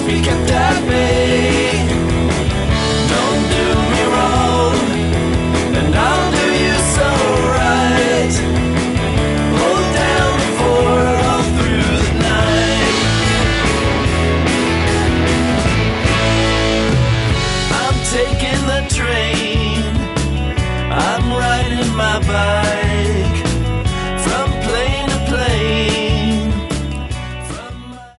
be kept at bay. Don't do me wrong, and I'll do you so right. Hold down the fort all through the night. I'm taking the train, I'm riding my bike.